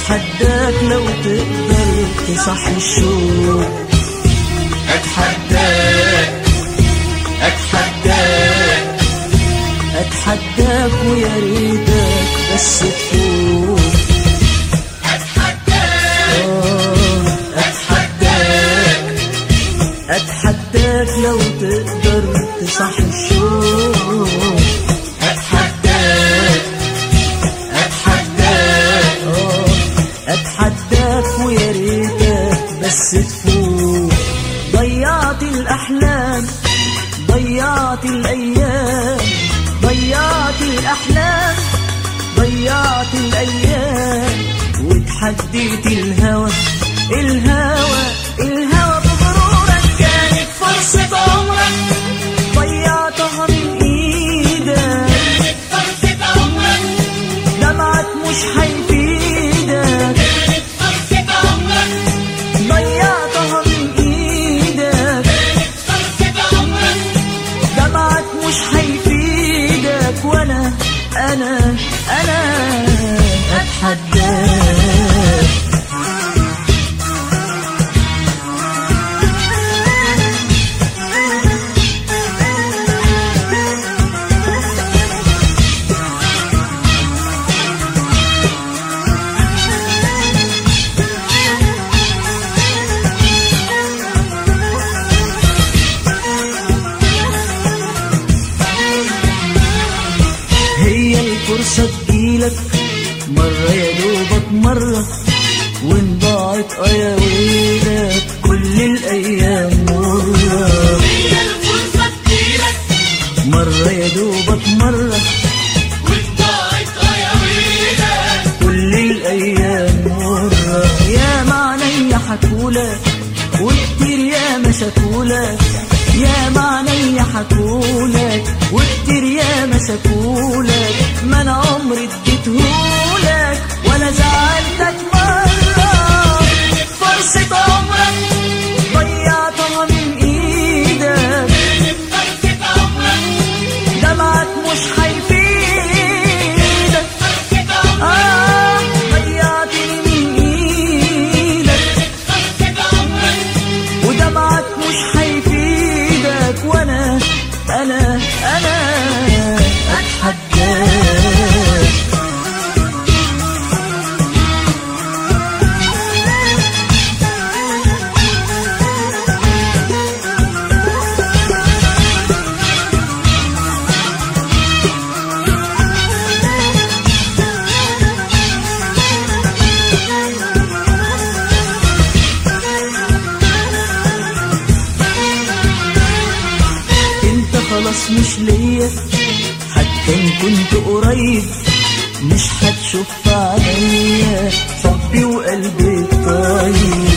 اتحداك لو تقدر تصحي الشوق. اتحداك اتحداك اتحداك ويا ريتك بس تفوق. اتحداك لو تقدر تصحي الشوق. اتحداك ويا ريتك بس تفوق. ضيعت الأحلام ضيعت الأيام ضيعت الأحلام ضيعت الأيام وتحديت الهوى الهوى الهوى بغرورك. كانت فرصة عمرك ضيعتها من ايدك. كانت فرصة عمرك دمعك مش هيفيدك. كانت فرصة عمرك ضيعتها من ايدك. كانت فرصة عمرك دمعك مش هيفيدك. وانا انا اتحداك. هي الفرصة تجيلك مرة يا دوبك مرة، وإن ضاعت يا ويلك كل الأيام مرة. هي الفرصة تجيلك مرة يا دوبك مرة، وإن ضاعت يا ويلك كل الأيام مرة. يا معني حكولك وكتير يا ما شكولك. يا معني حكولك وكتير يا ما شكولك. ما انا عمري اديتهولك ولا زعلتك مرة. فرصة عمرك ضيعتها من ايدك. فرصة عمرك دمعك مش هيفيدك. فرصة عمرك ضيعتني من ايدك. فرصة عمرك ودمعك مش هيفيدك. وانا اتحداك. انت خلاص مش ليا حتى ان كنت قريب. مش هتشوف عليا حبي وقلبي الطيب.